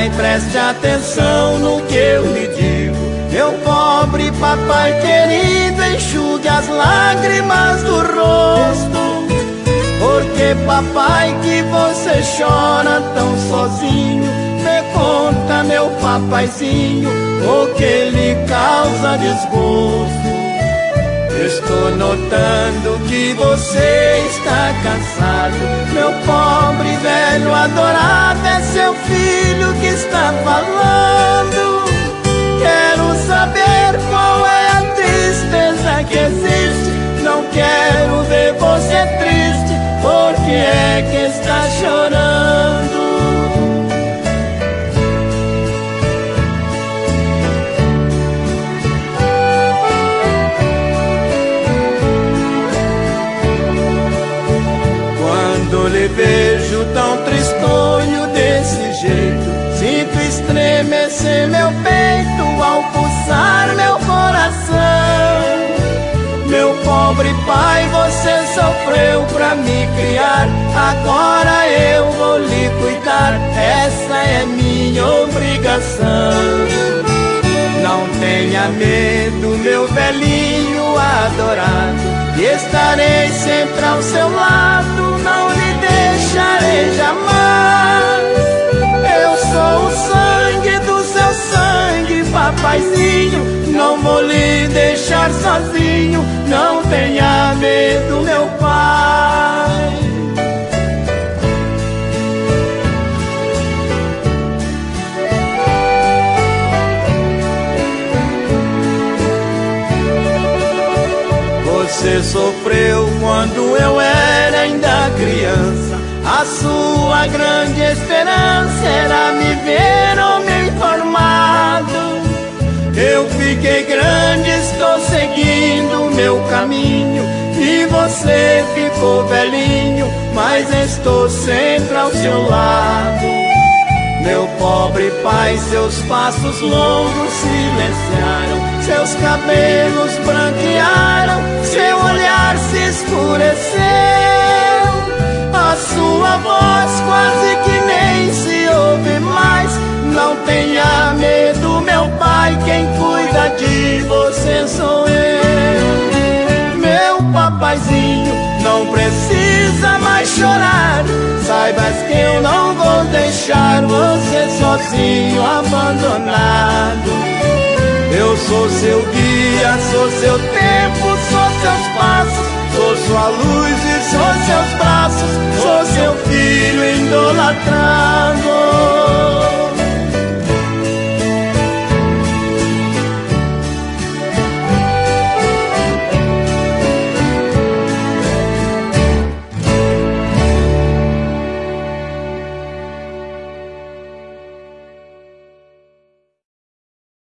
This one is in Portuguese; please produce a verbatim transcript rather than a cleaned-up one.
papai, preste atenção no que eu lhe digo. Meu pobre papai querido, enxugue as lágrimas do rosto. Porque papai, que você chora tão sozinho? Me conta, meu papaizinho, o que lhe causa desgosto. Estou notando que você está cansado. Meu pobre velho adorado, é seu filho que está falando. Quero saber qual é a tristeza que existe. Não quero ver você triste. Por que é que está chorando? Quando lhe vejo tão tristonho desse jeito, sinto estremecer meu peito ao pulsar meu coração. Meu pobre pai, você sofreu pra me criar, agora eu vou lhe cuidar, essa é minha obrigação. Não tenha medo, meu velhinho adorado, estarei sempre ao seu lado, não lhe deixarei jamais. Eu sou o sangue do seu sangue, papaizinho, não vou lhe deixar sozinho. Não tenha medo, meu pai. Você sofreu quando eu era ainda criança. A sua grande esperança era me ver homem formado. Eu fiquei grande, estou seguindo meu caminho, e você ficou velhinho, mas estou sempre ao seu lado. Meu pobre pai, seus passos longos silenciaram, seus cabelos branquearam, seu olhar se escureceu. A sua voz quase que nem se ouve mais. Não tenha medo, meu pai, quem cuida de você sou eu. Meu papaizinho, não precisa mais chorar. Saibas que eu não vou deixar você sozinho, abandonado. Eu sou seu guia, sou seu tempo, sou seus passos, sou sua luz e sou seus braços, sou seu filho idolatrado.